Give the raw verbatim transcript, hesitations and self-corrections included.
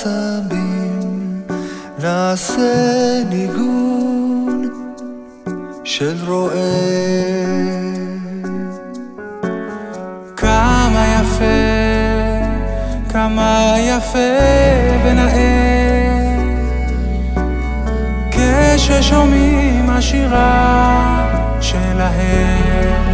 העשבים נעשה ניגון של רועה. כמה יפה, כמה יפה ונאה כששומעים השירה שלהם.